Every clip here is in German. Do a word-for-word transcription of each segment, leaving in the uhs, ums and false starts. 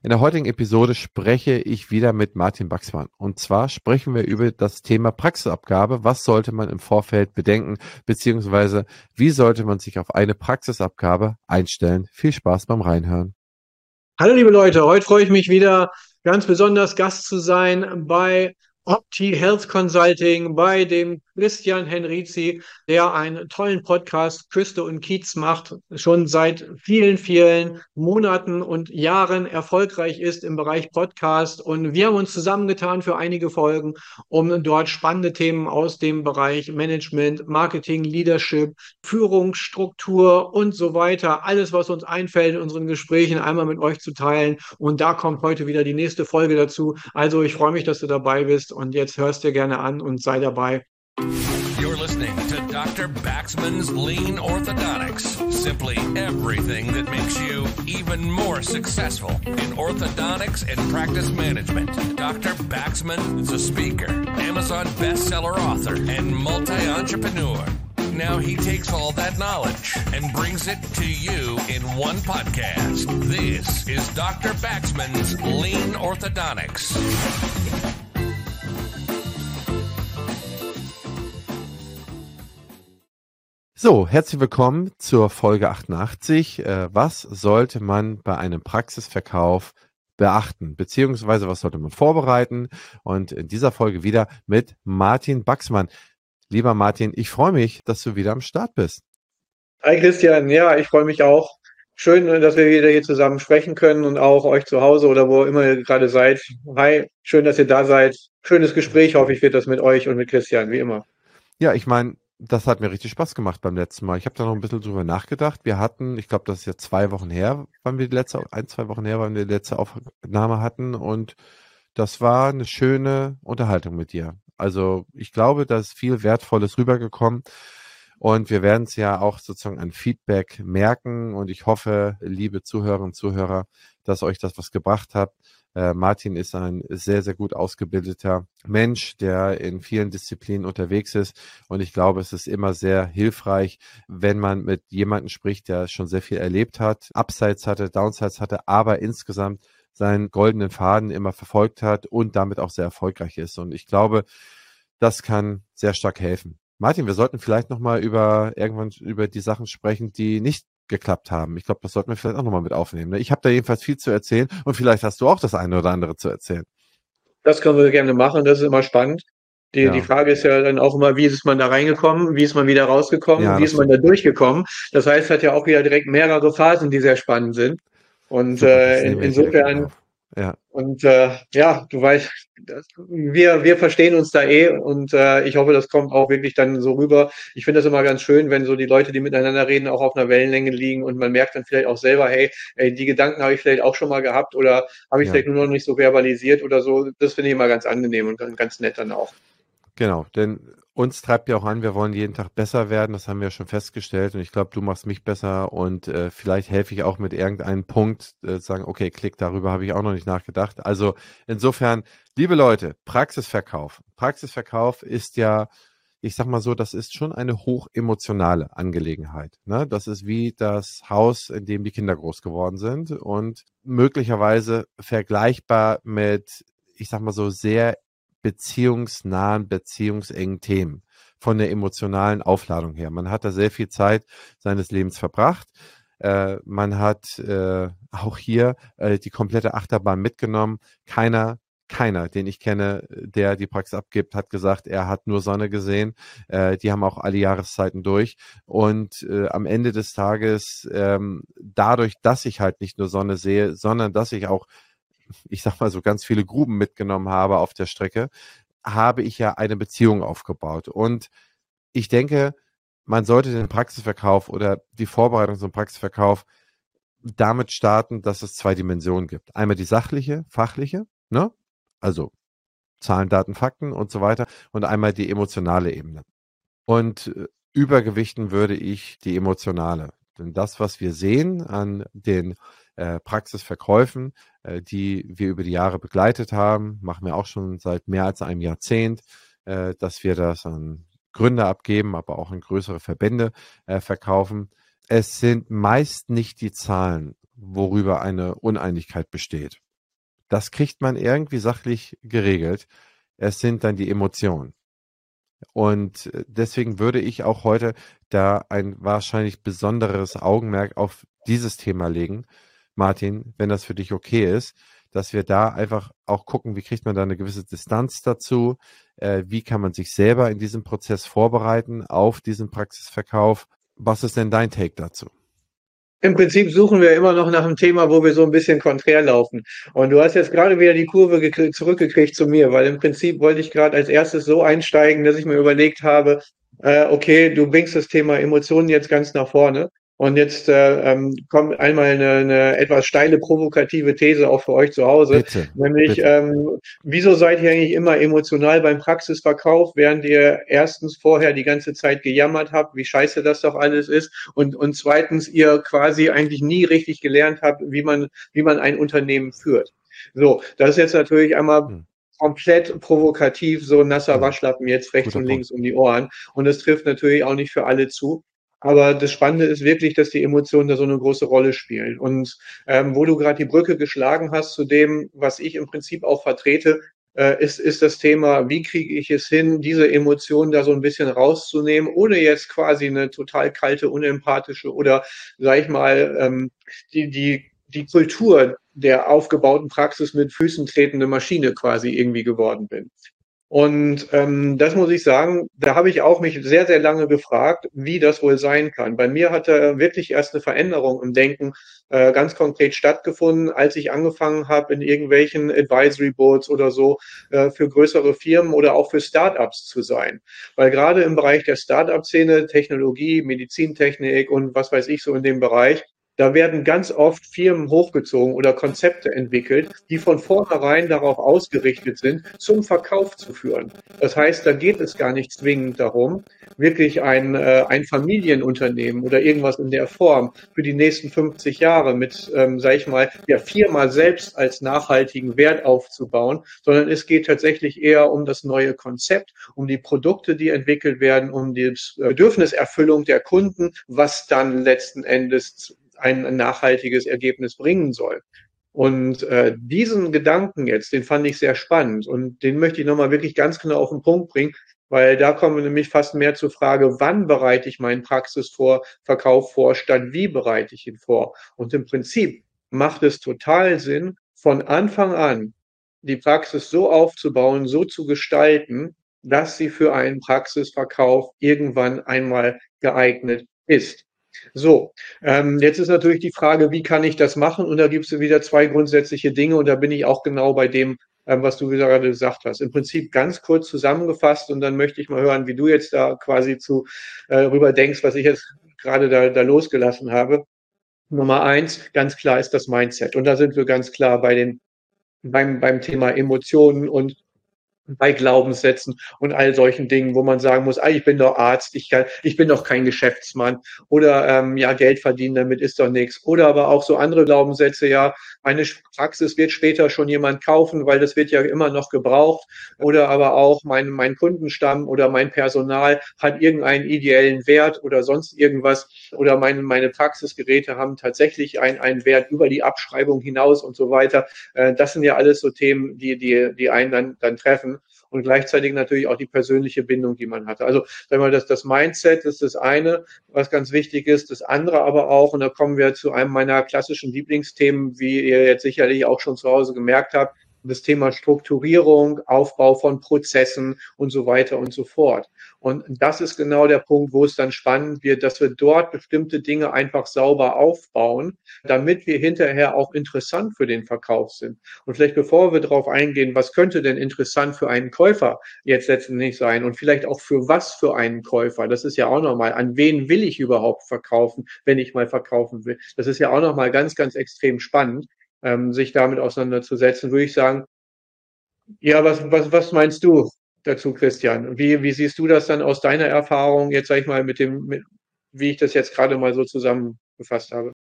In der heutigen Episode spreche ich wieder mit Martin Baxmann. Und zwar sprechen wir über das Thema Praxisabgabe. Was sollte man im Vorfeld bedenken, beziehungsweise wie sollte man sich auf eine Praxisabgabe einstellen? Viel Spaß beim Reinhören. Hallo liebe Leute, heute freue ich mich wieder ganz besonders Gast zu sein bei Opti Health Consulting, bei dem Christian Henrizi, der einen tollen Podcast Küste und Kiez macht, schon seit vielen, vielen Monaten und Jahren erfolgreich ist im Bereich Podcast. Und wir haben uns zusammengetan für einige Folgen, um dort spannende Themen aus dem Bereich Management, Marketing, Leadership, Führungsstruktur und so weiter, alles, was uns einfällt in unseren Gesprächen, einmal mit euch zu teilen. Und da kommt heute wieder die nächste Folge dazu. Also ich freue mich, dass du dabei bist und jetzt hörst dir gerne an und sei dabei. You're listening to Doctor Baxman's Lean Orthodontics. Simply everything that makes you even more successful in orthodontics and practice management. Doctor Baxman is a speaker, Amazon bestseller author, and multi-entrepreneur. Now he takes all that knowledge and brings it to you in one podcast. This is Doctor Baxman's Lean Orthodontics. So, herzlich willkommen zur Folge achtundachtzig. Äh, was sollte man bei einem Praxisverkauf beachten, beziehungsweise was sollte man vorbereiten? Und in dieser Folge wieder mit Martin Baxmann. Lieber Martin, ich freue mich, dass du wieder am Start bist. Hi Christian, ja, ich freue mich auch. Schön, dass wir wieder hier zusammen sprechen können und auch euch zu Hause oder wo immer ihr gerade seid. Hi, schön, dass ihr da seid. Schönes Gespräch, hoffe ich, wird das mit euch und mit Christian, wie immer. Ja, ich meine, das hat mir richtig Spaß gemacht beim letzten Mal. Ich habe da noch ein bisschen drüber nachgedacht. Wir hatten, ich glaube, das ist ja zwei Wochen her, wann wir die letzte, ein, zwei Wochen her, wann wir die letzte Aufnahme hatten. Und das war eine schöne Unterhaltung mit dir. Also ich glaube, da ist viel Wertvolles rübergekommen. Und wir werden es ja auch sozusagen an Feedback merken. Und ich hoffe, liebe Zuhörerinnen und Zuhörer, dass euch das was gebracht hat. Äh, Martin ist ein sehr, sehr gut ausgebildeter Mensch, der in vielen Disziplinen unterwegs ist. Und ich glaube, es ist immer sehr hilfreich, wenn man mit jemandem spricht, der schon sehr viel erlebt hat, Upsides hatte, Downsides hatte, aber insgesamt seinen goldenen Faden immer verfolgt hat und damit auch sehr erfolgreich ist. Und ich glaube, das kann sehr stark helfen. Martin, wir sollten vielleicht nochmal über irgendwann über die Sachen sprechen, die nicht geklappt haben. Ich glaube, das sollten wir vielleicht auch nochmal mit aufnehmen. Ne? Ich habe da jedenfalls viel zu erzählen und vielleicht hast du auch das eine oder andere zu erzählen. Das können wir gerne machen, das ist immer spannend. Die, Ja. die Frage ist ja dann auch immer, wie ist man da reingekommen, wie ist man wieder rausgekommen, Ja, wie das ist man da durchgekommen. Das heißt, es hat ja auch wieder direkt mehrere Phasen, die sehr spannend sind. Und Super, das äh, in, nehmen wir direkt mit insofern, auf. Ja. und äh, ja, du weißt, das, wir, wir verstehen uns da eh und äh, ich hoffe, das kommt auch wirklich dann so rüber. Ich finde das immer ganz schön, wenn so die Leute, die miteinander reden, auch auf einer Wellenlänge liegen und man merkt dann vielleicht auch selber, hey, ey, die Gedanken habe ich vielleicht auch schon mal gehabt oder habe ich Ja. vielleicht nur noch nicht so verbalisiert oder so. Das finde ich immer ganz angenehm und ganz nett dann auch. Genau, denn uns treibt ja auch an, wir wollen jeden Tag besser werden, das haben wir schon festgestellt und ich glaube, du machst mich besser und äh, vielleicht helfe ich auch mit irgendeinem Punkt, äh, sagen, okay, klick, darüber habe ich auch noch nicht nachgedacht. Also insofern, liebe Leute, Praxisverkauf. Praxisverkauf ist ja, ich sag mal so, das ist schon eine hochemotionale Angelegenheit. Ne? Das ist wie das Haus, in dem die Kinder groß geworden sind und möglicherweise vergleichbar mit, ich sag mal so, sehr beziehungsnahen, beziehungsengen Themen von der emotionalen Aufladung her. Man hat da sehr viel Zeit seines Lebens verbracht. Äh, man hat äh, auch hier äh, die komplette Achterbahn mitgenommen. Keiner, keiner, den ich kenne, der die Praxis abgibt, hat gesagt, er hat nur Sonne gesehen. Äh, die haben auch alle Jahreszeiten durch. Und äh, am Ende des Tages, ähm, dadurch, dass ich halt nicht nur Sonne sehe, sondern dass ich auch, ich sag mal so, ganz viele Gruben mitgenommen habe auf der Strecke, habe ich ja eine Beziehung aufgebaut. Und ich denke, man sollte den Praxisverkauf oder die Vorbereitung zum Praxisverkauf damit starten, dass es zwei Dimensionen gibt. Einmal die sachliche, fachliche, ne? Also Zahlen, Daten, Fakten und so weiter. Und einmal die emotionale Ebene. Und äh, übergewichten würde ich die emotionale. Denn das, was wir sehen an den äh, Praxisverkäufen, äh, die wir über die Jahre begleitet haben, machen wir auch schon seit mehr als einem Jahrzehnt, äh, dass wir das an Gründer abgeben, aber auch an größere Verbände äh, verkaufen. Es sind meist nicht die Zahlen, worüber eine Uneinigkeit besteht. Das kriegt man irgendwie sachlich geregelt. Es sind dann die Emotionen. Und deswegen würde ich auch heute da ein wahrscheinlich besonderes Augenmerk auf dieses Thema legen, Martin, wenn das für dich okay ist, dass wir da einfach auch gucken, wie kriegt man da eine gewisse Distanz dazu, äh, wie kann man sich selber in diesem Prozess vorbereiten auf diesen Praxisverkauf. Was ist denn dein Take dazu? Im Prinzip suchen wir immer noch nach einem Thema, wo wir so ein bisschen konträr laufen. Und du hast jetzt gerade wieder die Kurve gekriegt, zurückgekriegt zu mir, weil im Prinzip wollte ich gerade als erstes so einsteigen, dass ich mir überlegt habe, äh, okay, du bringst das Thema Emotionen jetzt ganz nach vorne. Und jetzt äh, ähm, kommt einmal eine, eine etwas steile, provokative These auch für euch zu Hause. Bitte, nämlich, bitte. Ähm, wieso seid ihr eigentlich immer emotional beim Praxisverkauf, während ihr erstens vorher die ganze Zeit gejammert habt, wie scheiße das doch alles ist, und, und zweitens ihr quasi eigentlich nie richtig gelernt habt, wie man, wie man ein Unternehmen führt. So, das ist jetzt natürlich einmal hm. komplett provokativ, so ein nasser hm. Waschlappen jetzt rechts Guter und links Punkt. Um die Ohren. Und das trifft natürlich auch nicht für alle zu. Aber das Spannende ist wirklich, dass die Emotionen da so eine große Rolle spielen. Und ähm, wo du gerade die Brücke geschlagen hast zu dem, was ich im Prinzip auch vertrete, äh, ist, ist das Thema, wie kriege ich es hin, diese Emotionen da so ein bisschen rauszunehmen, ohne jetzt quasi eine total kalte, unempathische oder, sag ich mal, ähm, die, die, die Kultur der aufgebauten Praxis mit Füßen tretende Maschine quasi irgendwie geworden bin. Und ähm, das muss ich sagen, da habe ich auch mich sehr, sehr lange gefragt, wie das wohl sein kann. Bei mir hat da wirklich erst eine Veränderung im Denken äh, ganz konkret stattgefunden, als ich angefangen habe, in irgendwelchen Advisory Boards oder so äh, für größere Firmen oder auch für Startups zu sein. Weil gerade im Bereich der Startup-Szene, Technologie, Medizintechnik und was weiß ich so in dem Bereich, da werden ganz oft Firmen hochgezogen oder Konzepte entwickelt, die von vornherein darauf ausgerichtet sind, zum Verkauf zu führen. Das heißt, da geht es gar nicht zwingend darum, wirklich ein, äh, ein Familienunternehmen oder irgendwas in der Form für die nächsten fünfzig Jahre mit, ähm, sag ich mal, der Firma selbst als nachhaltigen Wert aufzubauen, sondern es geht tatsächlich eher um das neue Konzept, um die Produkte, die entwickelt werden, um die Bedürfniserfüllung der Kunden, was dann letzten Endes ein nachhaltiges Ergebnis bringen soll. Und äh, diesen Gedanken jetzt, den fand ich sehr spannend und den möchte ich nochmal wirklich ganz genau auf den Punkt bringen, weil da kommen wir nämlich fast mehr zur Frage, wann bereite ich meinen Praxisverkauf vor, statt wie bereite ich ihn vor. Und im Prinzip macht es total Sinn, von Anfang an die Praxis so aufzubauen, so zu gestalten, dass sie für einen Praxisverkauf irgendwann einmal geeignet ist. So, ähm, jetzt ist natürlich die Frage, wie kann ich das machen? Und da gibt es wieder zwei grundsätzliche Dinge und da bin ich auch genau bei dem, ähm, was du gerade gesagt hast. Im Prinzip ganz kurz zusammengefasst und dann möchte ich mal hören, wie du jetzt da quasi zu äh, rüber denkst, was ich jetzt gerade da, da losgelassen habe. Nummer eins, ganz klar ist das Mindset und da sind wir ganz klar bei den beim beim Thema Emotionen und bei Glaubenssätzen und all solchen Dingen, wo man sagen muss, ah, ich bin doch Arzt, ich, kann, ich bin doch kein Geschäftsmann oder ähm, ja, Geld verdienen damit ist doch nichts. Oder aber auch so andere Glaubenssätze, ja, meine Praxis wird später schon jemand kaufen, weil das wird ja immer noch gebraucht. Oder aber auch mein, mein Kundenstamm oder mein Personal hat irgendeinen ideellen Wert oder sonst irgendwas. Oder meine, meine Praxisgeräte haben tatsächlich einen, einen Wert über die Abschreibung hinaus und so weiter. Äh, das sind ja alles so Themen, die, die, die einen dann, dann treffen. Und gleichzeitig natürlich auch die persönliche Bindung, die man hatte. Also sagen wir mal, das, das Mindset ist das eine, was ganz wichtig ist. Das andere aber auch, und da kommen wir zu einem meiner klassischen Lieblingsthemen, wie ihr jetzt sicherlich auch schon zu Hause gemerkt habt, das Thema Strukturierung, Aufbau von Prozessen und so weiter und so fort. Und das ist genau der Punkt, wo es dann spannend wird, dass wir dort bestimmte Dinge einfach sauber aufbauen, damit wir hinterher auch interessant für den Verkauf sind. Und vielleicht bevor wir darauf eingehen, was könnte denn interessant für einen Käufer jetzt letztendlich sein und vielleicht auch für was für einen Käufer, das ist ja auch nochmal, an wen will ich überhaupt verkaufen, wenn ich mal verkaufen will. Das ist ja auch nochmal ganz, ganz extrem spannend. Ähm, sich damit auseinanderzusetzen, würde ich sagen, ja, was, was, was meinst du dazu, Christian? Wie, wie siehst du das dann aus deiner Erfahrung, jetzt sag ich mal, mit dem, mit, wie ich das jetzt gerade mal so zusammengefasst habe?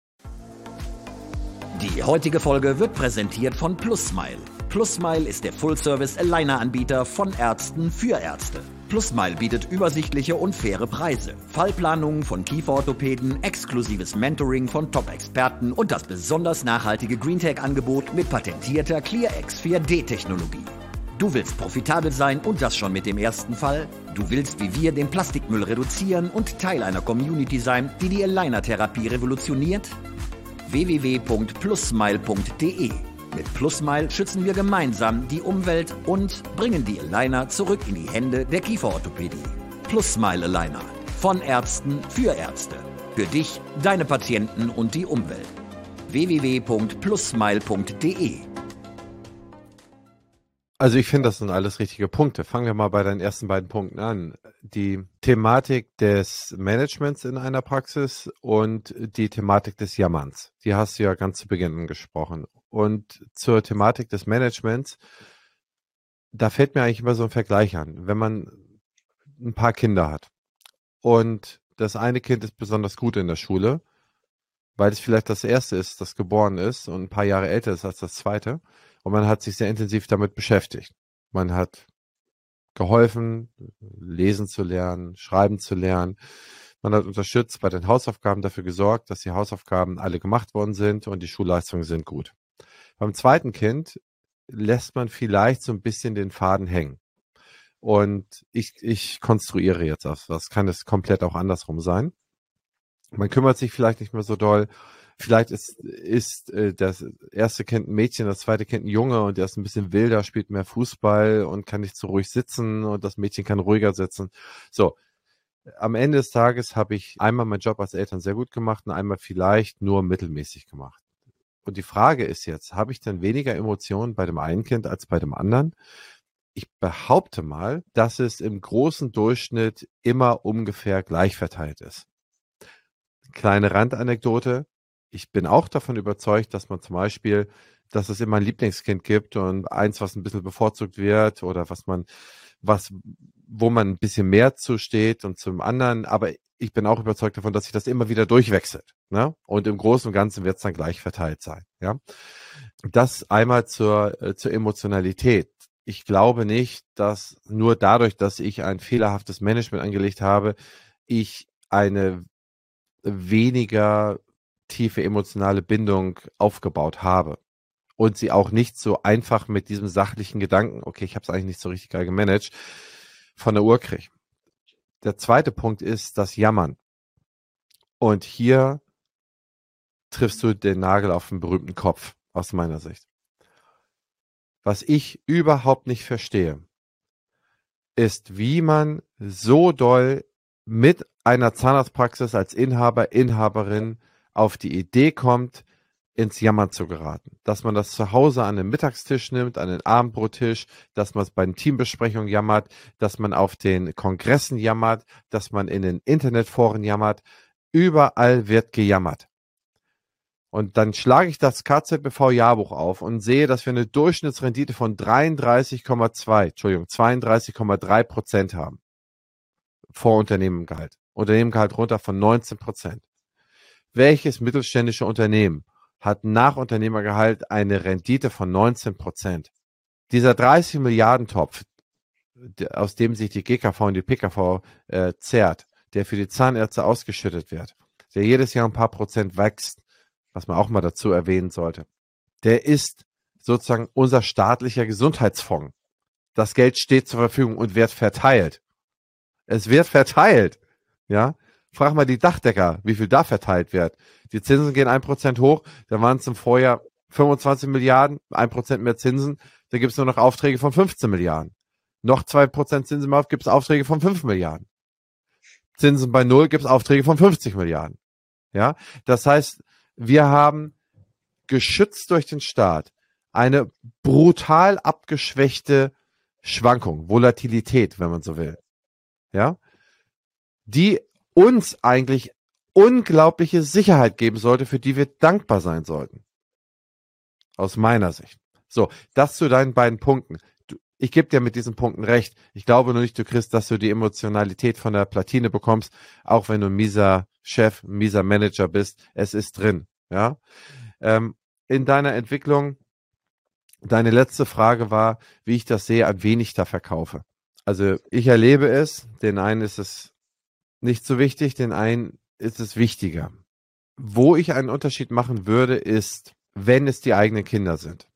Die heutige Folge wird präsentiert von PlusSmile. PlusSmile ist der Full-Service-Aligner-Anbieter von Ärzten für Ärzte. Plusmile bietet übersichtliche und faire Preise, Fallplanungen von Kieferorthopäden, exklusives Mentoring von Top-Experten und das besonders nachhaltige GreenTech-Angebot mit patentierter ClearX vier D-Technologie. Du willst profitabel sein und das schon mit dem ersten Fall? Du willst wie wir den Plastikmüll reduzieren und Teil einer Community sein, die die Aligner-Therapie revolutioniert? w w w punkt plusmile punkt d e. Mit Plusmile schützen wir gemeinsam die Umwelt und bringen die Aligner zurück in die Hände der Kieferorthopädie. Plusmile Aligner. Von Ärzten für Ärzte. Für dich, deine Patienten und die Umwelt. w w w punkt plusmile punkt d e. Also ich finde, das sind alles richtige Punkte. Fangen wir mal bei deinen ersten beiden Punkten an. Die Thematik des Managements in einer Praxis und die Thematik des Jammerns. Die hast du ja ganz zu Beginn angesprochen. Und zur Thematik des Managements, da fällt mir eigentlich immer so ein Vergleich an. Wenn man ein paar Kinder hat und das eine Kind ist besonders gut in der Schule, weil es vielleicht das erste ist, das geboren ist und ein paar Jahre älter ist als das zweite. Und man hat sich sehr intensiv damit beschäftigt. Man hat geholfen, lesen zu lernen, schreiben zu lernen. Man hat unterstützt bei den Hausaufgaben, dafür gesorgt, dass die Hausaufgaben alle gemacht worden sind und die Schulleistungen sind gut. Beim zweiten Kind lässt man vielleicht so ein bisschen den Faden hängen. Und ich, ich konstruiere jetzt auf das. Kann es komplett auch andersrum sein. Man kümmert sich vielleicht nicht mehr so doll. Vielleicht ist, ist äh, das erste Kind ein Mädchen, das zweite Kind ein Junge und der ist ein bisschen wilder, spielt mehr Fußball und kann nicht so ruhig sitzen und das Mädchen kann ruhiger sitzen. So, am Ende des Tages habe ich einmal meinen Job als Eltern sehr gut gemacht und einmal vielleicht nur mittelmäßig gemacht. Und die Frage ist jetzt, habe ich denn weniger Emotionen bei dem einen Kind als bei dem anderen? Ich behaupte mal, dass es im großen Durchschnitt immer ungefähr gleich verteilt ist. Kleine Randanekdote. Ich bin auch davon überzeugt, dass man zum Beispiel, dass es immer ein Lieblingskind gibt und eins, was ein bisschen bevorzugt wird oder was man, was, wo man ein bisschen mehr zusteht und zum anderen. Aber ich bin auch überzeugt davon, dass sich das immer wieder durchwechselt. Ne? Und im Großen und Ganzen wird es dann gleich verteilt sein. Ja, das einmal zur, äh, zur Emotionalität. Ich glaube nicht, dass nur dadurch, dass ich ein fehlerhaftes Management angelegt habe, ich eine weniger tiefe emotionale Bindung aufgebaut habe und sie auch nicht so einfach mit diesem sachlichen Gedanken, okay, ich habe es eigentlich nicht so richtig geil gemanagt, von der Uhr kriege. Der zweite Punkt ist das Jammern. Und hier triffst du den Nagel auf den berühmten Kopf, aus meiner Sicht. Was ich überhaupt nicht verstehe, ist, wie man so doll mit einer Zahnarztpraxis als Inhaber, Inhaberin auf die Idee kommt, ins Jammern zu geraten. Dass man das zu Hause an den Mittagstisch nimmt, an den Abendbrottisch, dass man es bei den Teambesprechungen jammert, dass man auf den Kongressen jammert, dass man in den Internetforen jammert. Überall wird gejammert. Und dann schlage ich das K Z B V-Jahrbuch auf und sehe, dass wir eine Durchschnittsrendite von dreiunddreißig Komma zwei, Entschuldigung, zweiunddreißig Komma drei Prozent haben. Vor Unternehmengehalt. Unternehmengehalt runter von neunzehn Prozent. Welches mittelständische Unternehmen hat nach Unternehmergehalt eine Rendite von neunzehn Prozent? Dieser dreißig Milliarden Topf, aus dem sich die G K V und die P K V äh, zehrt, der für die Zahnärzte ausgeschüttet wird, der jedes Jahr ein paar Prozent wächst, was man auch mal dazu erwähnen sollte, der ist sozusagen unser staatlicher Gesundheitsfonds. Das Geld steht zur Verfügung und wird verteilt. Es wird verteilt, ja. Frag mal die Dachdecker, wie viel da verteilt wird. Die Zinsen gehen ein Prozent hoch, da waren es im Vorjahr fünfundzwanzig Milliarden, ein Prozent mehr Zinsen, da gibt es nur noch Aufträge von fünfzehn Milliarden. Noch zwei Prozent Zinsen mehr auf, gibt es Aufträge von fünf Milliarden. Zinsen bei null gibt es Aufträge von fünfzig Milliarden. Ja, das heißt, wir haben geschützt durch den Staat eine brutal abgeschwächte Schwankung, Volatilität, wenn man so will. Ja, die uns eigentlich unglaubliche Sicherheit geben sollte, für die wir dankbar sein sollten. Aus meiner Sicht. So, das zu deinen beiden Punkten. Du, ich gebe dir mit diesen Punkten recht. Ich glaube nur nicht, du kriegst, dass du die Emotionalität von der Platine bekommst, auch wenn du ein mieser Chef, ein mieser Manager bist. Es ist drin. Ja. Ähm, in deiner Entwicklung, deine letzte Frage war, wie ich das sehe, an wen ich da verkaufe. Also ich erlebe es, den einen ist es nicht so wichtig, den einen ist es wichtiger. Wo ich einen Unterschied machen würde, ist, wenn es die eigenen Kinder sind.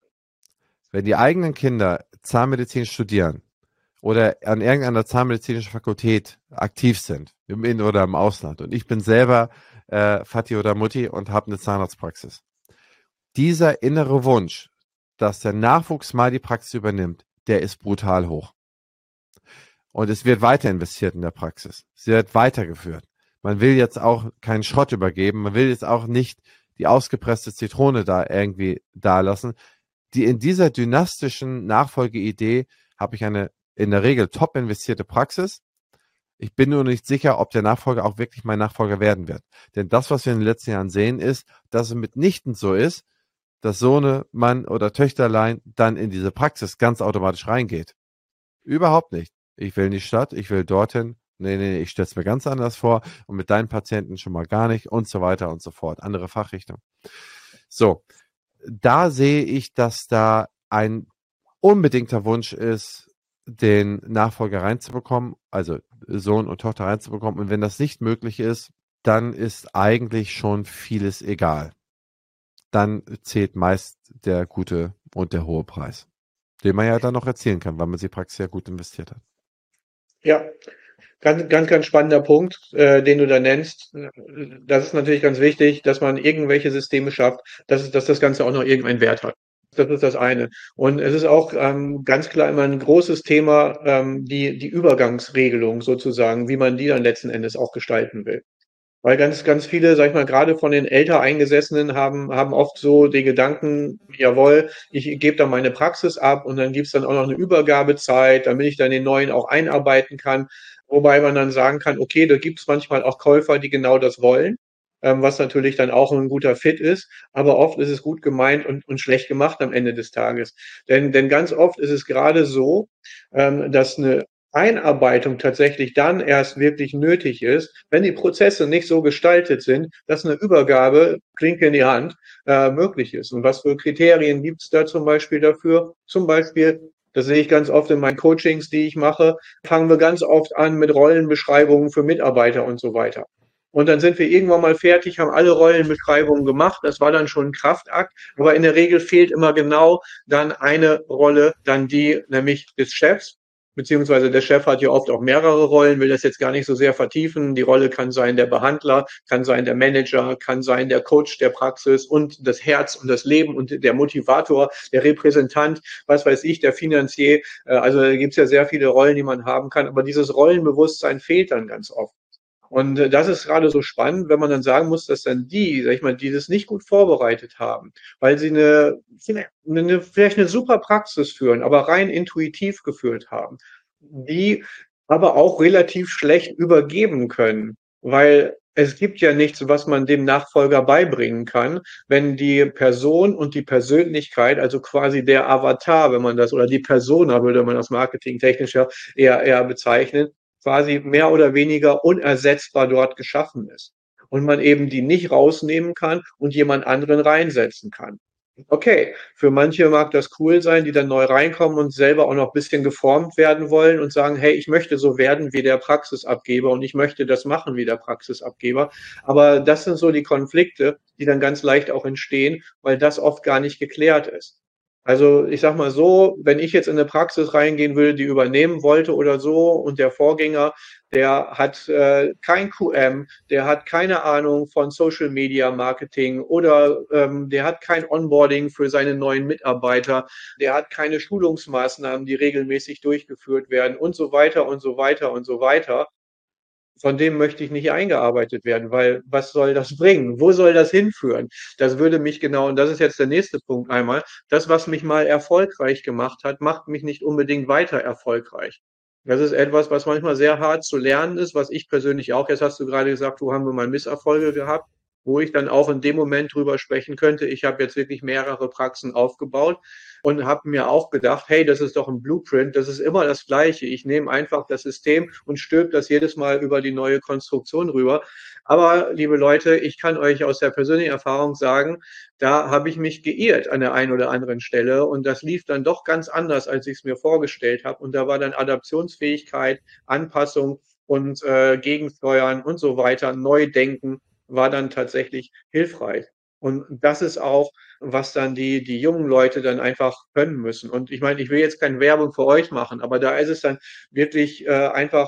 Wenn die eigenen Kinder Zahnmedizin studieren oder an irgendeiner zahnmedizinischen Fakultät aktiv sind, im In- oder im Ausland, und ich bin selber äh, Vati oder Mutti und habe eine Zahnarztpraxis. Dieser innere Wunsch, dass der Nachwuchs mal die Praxis übernimmt, der ist brutal hoch. Und es wird weiter investiert in der Praxis. Sie wird weitergeführt. Man will jetzt auch keinen Schrott übergeben. Man will jetzt auch nicht die ausgepresste Zitrone da irgendwie da lassen. Die in dieser dynastischen Nachfolgeidee habe ich eine in der Regel top investierte Praxis. Ich bin nur nicht sicher, ob der Nachfolger auch wirklich mein Nachfolger werden wird. Denn das, was wir in den letzten Jahren sehen, ist, dass es mitnichten so ist, dass Sohne, Mann oder Töchterlein dann in diese Praxis ganz automatisch reingeht. Überhaupt nicht. Ich will in die Stadt, ich will dorthin. Nee, nee, ich stelle es mir ganz anders vor und mit deinen Patienten schon mal gar nicht und so weiter und so fort. Andere Fachrichtung. So, da sehe ich, dass da ein unbedingter Wunsch ist, den Nachfolger reinzubekommen, also Sohn und Tochter reinzubekommen. Und wenn das nicht möglich ist, dann ist eigentlich schon vieles egal. Dann zählt meist der gute und der hohe Preis, den man ja dann noch erzielen kann, weil man die Praxis ja gut investiert hat. Ja, ganz, ganz, ganz spannender Punkt, äh, den du da nennst. Das ist natürlich ganz wichtig, dass man irgendwelche Systeme schafft, dass, dass das Ganze auch noch irgendeinen Wert hat. Das ist das eine. Und es ist auch ähm, ganz klar immer ein großes Thema, ähm, die, die Übergangsregelung sozusagen, wie man die dann letzten Endes auch gestalten will. Weil ganz, ganz viele, sag ich mal, gerade von den älter Eingesessenen haben, haben oft so den Gedanken, jawohl, ich gebe da meine Praxis ab und dann gibt's dann auch noch eine Übergabezeit, damit ich dann den neuen auch einarbeiten kann. Wobei man dann sagen kann, okay, da gibt's manchmal auch Käufer, die genau das wollen, ähm, was natürlich dann auch ein guter Fit ist. Aber oft ist es gut gemeint und, und schlecht gemacht am Ende des Tages. Denn, denn ganz oft ist es gerade so, ähm, dass eine Einarbeitung tatsächlich dann erst wirklich nötig ist, wenn die Prozesse nicht so gestaltet sind, dass eine Übergabe, Klinke in die Hand, äh, möglich ist. Und was für Kriterien gibt es da zum Beispiel dafür? Zum Beispiel, das sehe ich ganz oft in meinen Coachings, die ich mache, fangen wir ganz oft an mit Rollenbeschreibungen für Mitarbeiter und so weiter. Und dann sind wir irgendwann mal fertig, haben alle Rollenbeschreibungen gemacht. Das war dann schon ein Kraftakt. Aber in der Regel fehlt immer genau dann eine Rolle, dann die nämlich des Chefs. Beziehungsweise der Chef hat ja oft auch mehrere Rollen, will das jetzt gar nicht so sehr vertiefen. Die Rolle kann sein der Behandler, kann sein der Manager, kann sein der Coach der Praxis und das Herz und das Leben und der Motivator, der Repräsentant, was weiß ich, der Finanzier. Also da gibt es ja sehr viele Rollen, die man haben kann. Aber dieses Rollenbewusstsein fehlt dann ganz oft. Und das ist gerade so spannend, wenn man dann sagen muss, dass dann die, sag ich mal, die das nicht gut vorbereitet haben, weil sie eine, eine vielleicht eine super Praxis führen, aber rein intuitiv geführt haben, die aber auch relativ schlecht übergeben können, weil es gibt ja nichts, was man dem Nachfolger beibringen kann, wenn die Person und die Persönlichkeit, also quasi der Avatar, wenn man das, oder die Persona, würde man das marketingtechnisch ja eher, eher bezeichnen, quasi mehr oder weniger unersetzbar dort geschaffen ist. Und man eben die nicht rausnehmen kann und jemand anderen reinsetzen kann. Okay, für manche mag das cool sein, die dann neu reinkommen und selber auch noch ein bisschen geformt werden wollen und sagen, hey, ich möchte so werden wie der Praxisabgeber und ich möchte das machen wie der Praxisabgeber. Aber das sind so die Konflikte, die dann ganz leicht auch entstehen, weil das oft gar nicht geklärt ist. Also ich sag mal so, wenn ich jetzt in eine Praxis reingehen würde, die übernehmen wollte oder so und der Vorgänger, der hat äh, kein Q M, der hat keine Ahnung von Social Media Marketing oder ähm, der hat kein Onboarding für seine neuen Mitarbeiter, der hat keine Schulungsmaßnahmen, die regelmäßig durchgeführt werden und so weiter und so weiter und so weiter. Von dem möchte ich nicht eingearbeitet werden, weil was soll das bringen? Wo soll das hinführen? Das würde mich genau, und das ist jetzt der nächste Punkt einmal, das, was mich mal erfolgreich gemacht hat, macht mich nicht unbedingt weiter erfolgreich. Das ist etwas, was manchmal sehr hart zu lernen ist, was ich persönlich auch, jetzt hast du gerade gesagt, wo haben wir mal Misserfolge gehabt. wo ich dann auch in dem Moment drüber sprechen könnte. Ich habe jetzt wirklich mehrere Praxen aufgebaut und habe mir auch gedacht, hey, das ist doch ein Blueprint, das ist immer das Gleiche. Ich nehme einfach das System und stülpe das jedes Mal über die neue Konstruktion rüber. Aber, liebe Leute, ich kann euch aus der persönlichen Erfahrung sagen, da habe ich mich geirrt an der einen oder anderen Stelle und das lief dann doch ganz anders, als ich es mir vorgestellt habe. Und da war dann Adaptionsfähigkeit, Anpassung und äh, Gegensteuern und so weiter, Neudenken war dann tatsächlich hilfreich. Und das ist auch, was dann die, die jungen Leute dann einfach können müssen. Und ich meine, ich will jetzt keine Werbung für euch machen, aber da ist es dann wirklich äh, einfach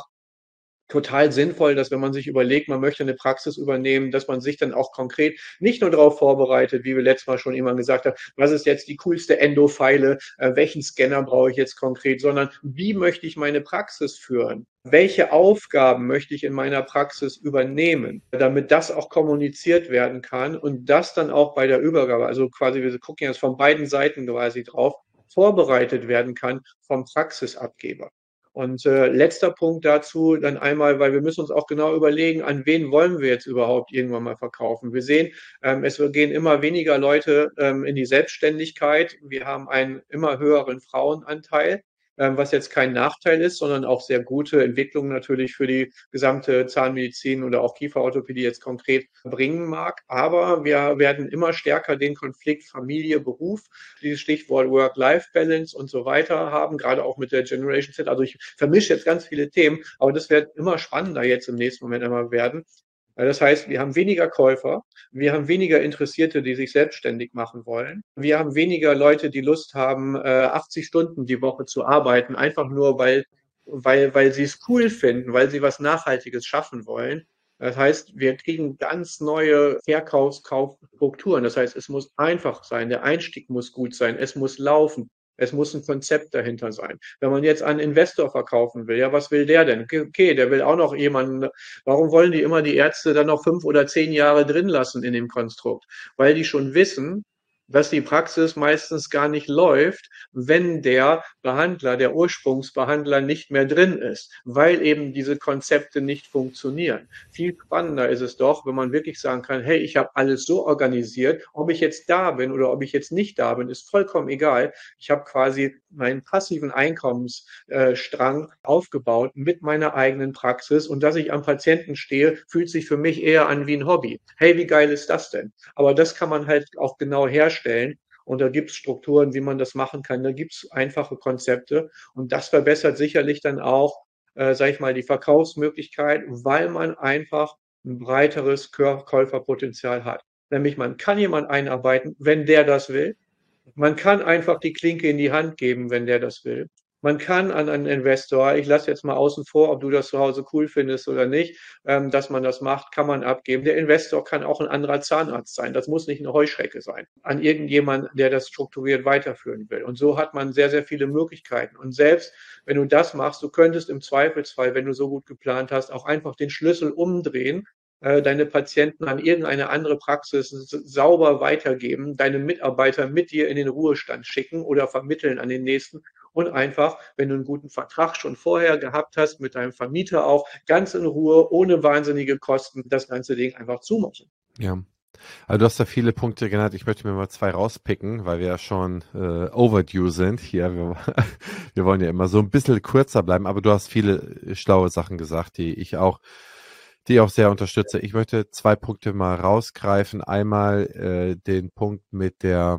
total sinnvoll, dass wenn man sich überlegt, man möchte eine Praxis übernehmen, dass man sich dann auch konkret nicht nur darauf vorbereitet, wie wir letztes Mal schon jemand gesagt haben, was ist jetzt die coolste Endo-File, äh, welchen Scanner brauche ich jetzt konkret, sondern wie möchte ich meine Praxis führen? Welche Aufgaben möchte ich in meiner Praxis übernehmen, damit das auch kommuniziert werden kann und das dann auch bei der Übergabe, also quasi, wir gucken jetzt von beiden Seiten quasi drauf, vorbereitet werden kann vom Praxisabgeber. Und äh, letzter Punkt dazu dann einmal, weil wir müssen uns auch genau überlegen, an wen wollen wir jetzt überhaupt irgendwann mal verkaufen. Wir sehen, ähm, es gehen immer weniger Leute ähm, in die Selbstständigkeit. Wir haben einen immer höheren Frauenanteil, ähm, was jetzt kein Nachteil ist, sondern auch sehr gute Entwicklung natürlich für die gesamte Zahnmedizin oder auch Kieferorthopädie jetzt konkret bringen mag. Aber wir werden immer stärker den Konflikt Familie, Beruf, dieses Stichwort Work-Life-Balance und so weiter haben, gerade auch mit der Generation Z. Also ich vermische jetzt ganz viele Themen, aber das wird immer spannender jetzt im nächsten Moment einmal werden. Das heißt, wir haben weniger Käufer, wir haben weniger Interessierte, die sich selbstständig machen wollen. Wir haben weniger Leute, die Lust haben, achtzig Stunden die Woche zu arbeiten, einfach nur, weil, weil, weil sie es cool finden, weil sie was Nachhaltiges schaffen wollen. Das heißt, wir kriegen ganz neue Verkaufsstrukturen. Das heißt, es muss einfach sein, der Einstieg muss gut sein, es muss laufen. Es muss ein Konzept dahinter sein. Wenn man jetzt einen Investor verkaufen will, ja, was will der denn? Okay, der will auch noch jemanden. Warum wollen die immer die Ärzte dann noch fünf oder zehn Jahre drin lassen in dem Konstrukt? Weil die schon wissen, dass die Praxis meistens gar nicht läuft, wenn der Behandler, der Ursprungsbehandler nicht mehr drin ist, weil eben diese Konzepte nicht funktionieren. Viel spannender ist es doch, wenn man wirklich sagen kann, hey, ich habe alles so organisiert, ob ich jetzt da bin oder ob ich jetzt nicht da bin, ist vollkommen egal. Ich habe quasi meinen passiven Einkommensstrang aufgebaut mit meiner eigenen Praxis und dass ich am Patienten stehe, fühlt sich für mich eher an wie ein Hobby. Hey, wie geil ist das denn? Aber das kann man halt auch genau herstellen. Und da gibt es Strukturen, wie man das machen kann. Da gibt es einfache Konzepte. Und das verbessert sicherlich dann auch, äh, sage ich mal, die Verkaufsmöglichkeit, weil man einfach ein breiteres Käuferpotenzial hat. Nämlich man kann jemanden einarbeiten, wenn der das will. Man kann einfach die Klinke in die Hand geben, wenn der das will. Man kann an einen Investor, ich lasse jetzt mal außen vor, ob du das zu Hause cool findest oder nicht, ähm, dass man das macht, kann man abgeben. Der Investor kann auch ein anderer Zahnarzt sein. Das muss nicht eine Heuschrecke sein. An irgendjemand, der das strukturiert weiterführen will. Und so hat man sehr, sehr viele Möglichkeiten. Und selbst wenn du das machst, du könntest im Zweifelsfall, wenn du so gut geplant hast, auch einfach den Schlüssel umdrehen, deine Patienten an irgendeine andere Praxis sauber weitergeben, deine Mitarbeiter mit dir in den Ruhestand schicken oder vermitteln an den nächsten und einfach, wenn du einen guten Vertrag schon vorher gehabt hast, mit deinem Vermieter auch, ganz in Ruhe, ohne wahnsinnige Kosten, das ganze Ding einfach zumachen. Ja. Also du hast da viele Punkte genannt. Ich möchte mir mal zwei rauspicken, weil wir ja schon äh, overdue sind hier. Wir, wir wollen ja immer so ein bisschen kürzer bleiben, aber du hast viele schlaue Sachen gesagt, die ich auch die ich auch sehr unterstütze. Ich möchte zwei Punkte mal rausgreifen. Einmal äh, den Punkt mit der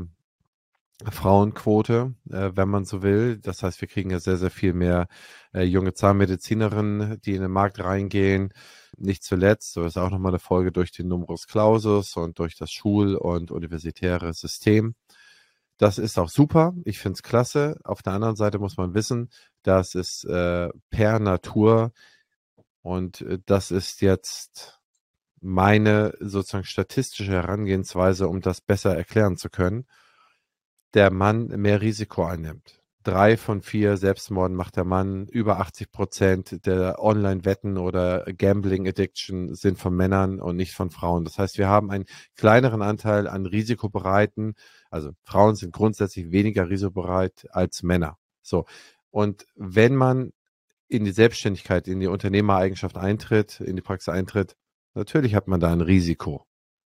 Frauenquote, äh, wenn man so will. Das heißt, wir kriegen ja sehr, sehr viel mehr äh, junge Zahnmedizinerinnen, die in den Markt reingehen. Nicht zuletzt, so ist auch nochmal eine Folge durch den Numerus Clausus und durch das Schul- und universitäre System. Das ist auch super. Ich finde es klasse. Auf der anderen Seite muss man wissen, dass es äh, per Natur, und das ist jetzt meine sozusagen statistische Herangehensweise, um das besser erklären zu können, der Mann mehr Risiko einnimmt. Drei von vier Selbstmorden macht der Mann. Über achtzig Prozent der Online-Wetten oder Gambling-Addiction sind von Männern und nicht von Frauen. Das heißt, wir haben einen kleineren Anteil an risikobereiten. Also Frauen sind grundsätzlich weniger risikobereit als Männer. So. Und wenn man in die Selbstständigkeit, in die Unternehmereigenschaft eintritt, in die Praxis eintritt, natürlich hat man da ein Risiko.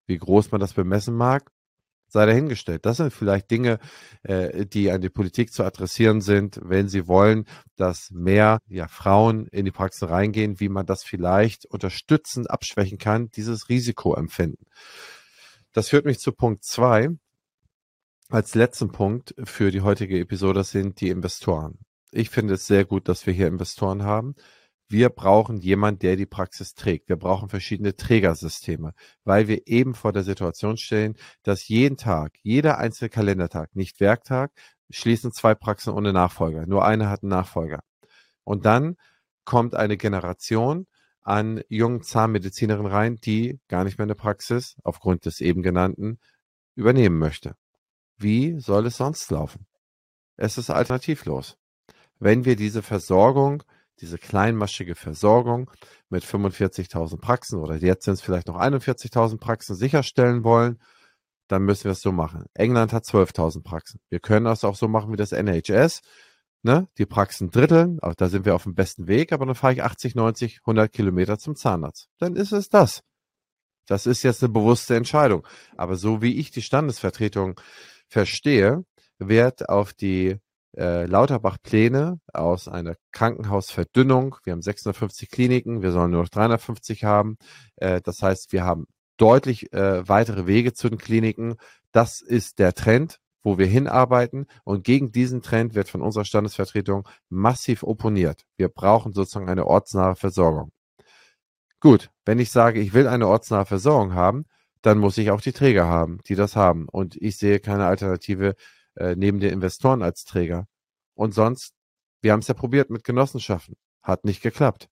Wie groß man das bemessen mag, sei dahingestellt. Das sind vielleicht Dinge, äh, die an die Politik zu adressieren sind, wenn sie wollen, dass mehr ja, Frauen in die Praxis reingehen, wie man das vielleicht unterstützend abschwächen kann, dieses Risikoempfinden. Das führt mich zu Punkt zwei. Als letzten Punkt für die heutige Episode sind die Investoren. Ich finde es sehr gut, dass wir hier Investoren haben. Wir brauchen jemanden, der die Praxis trägt. Wir brauchen verschiedene Trägersysteme, weil wir eben vor der Situation stehen, dass jeden Tag, jeder einzelne Kalendertag, nicht Werktag, schließen zwei Praxen ohne Nachfolger. Nur eine hat einen Nachfolger. Und dann kommt eine Generation an jungen Zahnmedizinerinnen rein, die gar nicht mehr eine Praxis aufgrund des eben genannten übernehmen möchte. Wie soll es sonst laufen? Es ist alternativlos. Wenn wir diese Versorgung, diese kleinmaschige Versorgung mit fünfundvierzigtausend Praxen oder jetzt sind es vielleicht noch einundvierzigtausend Praxen sicherstellen wollen, dann müssen wir es so machen. England hat zwölftausend Praxen. Wir können das auch so machen wie das N H S. Ne? Die Praxen dritteln, auch da sind wir auf dem besten Weg, aber dann fahre ich achtzig, neunzig, hundert Kilometer zum Zahnarzt. Dann ist es das. Das ist jetzt eine bewusste Entscheidung. Aber so wie ich die Standesvertretung verstehe, wird auf die äh, Lauterbach-Pläne aus einer Krankenhausverdünnung, wir haben sechshundertfünfzig Kliniken, wir sollen nur noch dreihundertfünfzig haben, äh, das heißt, wir haben deutlich äh, weitere Wege zu den Kliniken. Das ist der Trend, wo wir hinarbeiten und gegen diesen Trend wird von unserer Standesvertretung massiv opponiert. Wir brauchen sozusagen eine ortsnahe Versorgung. Gut, wenn ich sage, ich will eine ortsnahe Versorgung haben, dann muss ich auch die Träger haben, die das haben. Und ich sehe keine Alternative äh, neben den Investoren als Träger. Und sonst, wir haben es ja probiert mit Genossenschaften. Hat nicht geklappt.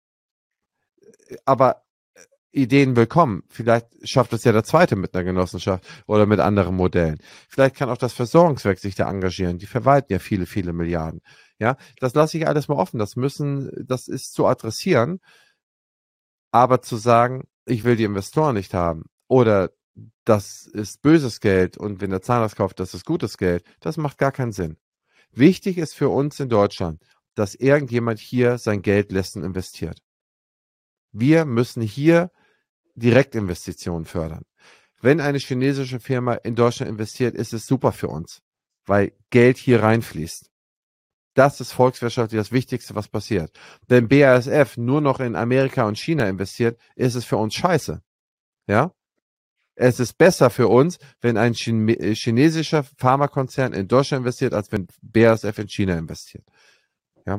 Aber äh, Ideen willkommen. Vielleicht schafft es ja der Zweite mit einer Genossenschaft oder mit anderen Modellen. Vielleicht kann auch das Versorgungswerk sich da engagieren. Die verwalten ja viele, viele Milliarden. Ja, das lasse ich alles mal offen. Das müssen, das ist zu adressieren. Aber zu sagen, ich will die Investoren nicht haben oder das ist böses Geld und wenn der Zahnarzt kauft, das ist gutes Geld, das macht gar keinen Sinn. Wichtig ist für uns in Deutschland, dass irgendjemand hier sein Geld lässt und investiert. Wir müssen hier Direktinvestitionen fördern. Wenn eine chinesische Firma in Deutschland investiert, ist es super für uns, weil Geld hier reinfließt. Das ist volkswirtschaftlich das Wichtigste, was passiert. Wenn B A S F nur noch in Amerika und China investiert, ist es für uns scheiße. Ja? Es ist besser für uns, wenn ein Chine- chinesischer Pharmakonzern in Deutschland investiert, als wenn B A S F in China investiert. Ja?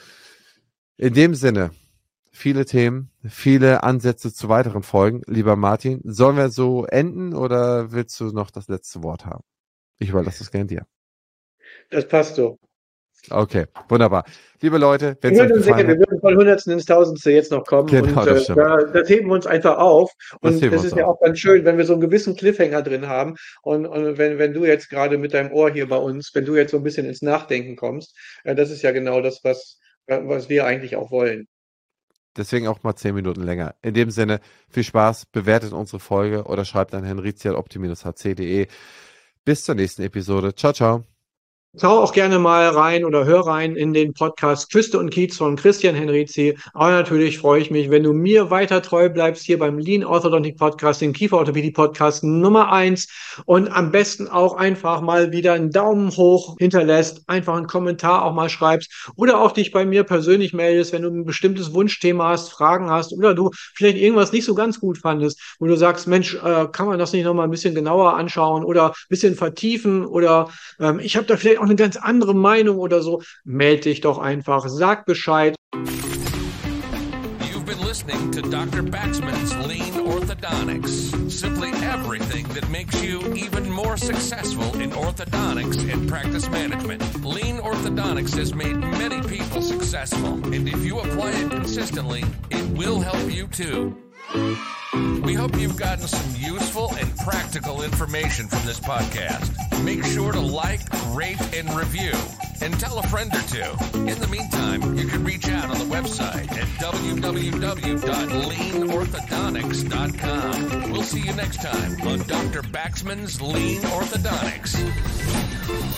In dem Sinne, viele Themen, viele Ansätze zu weiteren Folgen. Lieber Martin, sollen wir so enden oder willst du noch das letzte Wort haben? Ich überlasse es gerne dir. Das passt so. Okay, wunderbar. Liebe Leute, wenn es wir euch würden sicher, gefallen wir hat, würden von Hundertsten ins Tausendste jetzt noch kommen Genau, und das äh, stimmt. da, das heben wir uns einfach auf. Das Und heben wir es uns ist ja auf. auch ganz schön, wenn wir so einen gewissen Cliffhanger drin haben und, und wenn, wenn du jetzt gerade mit deinem Ohr hier bei uns, wenn du jetzt so ein bisschen ins Nachdenken kommst, äh, das ist ja genau das, was, äh, was wir eigentlich auch wollen. Deswegen auch mal zehn Minuten länger. In dem Sinne, viel Spaß, bewertet unsere Folge oder schreibt an henrizi at opti dash h c punkt de. Bis zur nächsten Episode. Ciao, ciao. Schau auch gerne mal rein oder hör rein in den Podcast Küste und Kiez von Christian Henrizi. Aber natürlich freue ich mich, wenn du mir weiter treu bleibst hier beim Lean Orthodontic Podcast, den Kieferorthopädie Podcast Nummer eins und am besten auch einfach mal wieder einen Daumen hoch hinterlässt, einfach einen Kommentar auch mal schreibst oder auch dich bei mir persönlich meldest, wenn du ein bestimmtes Wunschthema hast, Fragen hast oder du vielleicht irgendwas nicht so ganz gut fandest, wo du sagst, Mensch, äh, kann man das nicht nochmal ein bisschen genauer anschauen oder ein bisschen vertiefen oder ähm, ich habe da vielleicht auch eine ganz andere Meinung oder so, melde dich doch einfach, sag Bescheid. You've been listening to Doctor Baxman's Lean Orthodontics. Simply everything that makes you even more successful in orthodontics and practice management. Lean Orthodontics has made many people successful, and if you apply it consistently, it will help you too. We hope you've gotten some useful and practical information from this podcast. Make sure to like, rate, and review. And tell a friend or two. In the meantime, you can reach out on the website at w w w dot lean orthodontics dot com. We'll see you next time on Doctor Baxman's Lean Orthodontics.